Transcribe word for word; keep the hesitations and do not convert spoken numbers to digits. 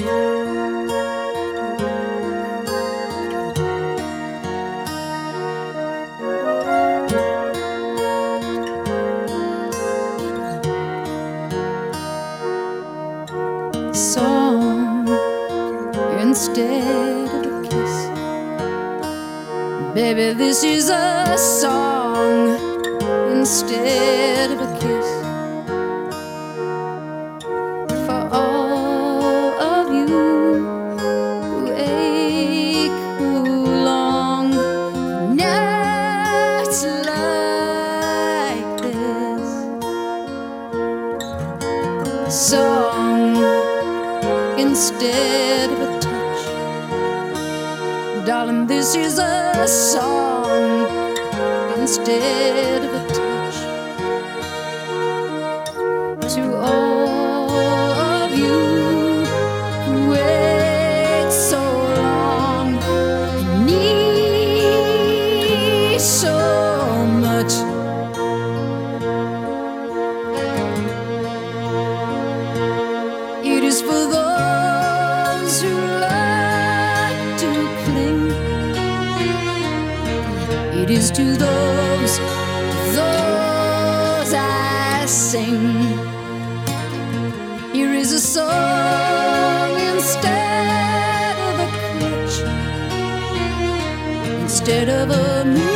Song instead of a kiss. Baby, this is a song instead of a kiss. For all of you who ache, who long for nights like this. Song instead of a touch. Darling, this is a song instead of a touch. To all of you who wait so long and need so much. It is for those who like to cling. It is to those, those I sing. Here is a song instead of a crutch, instead of a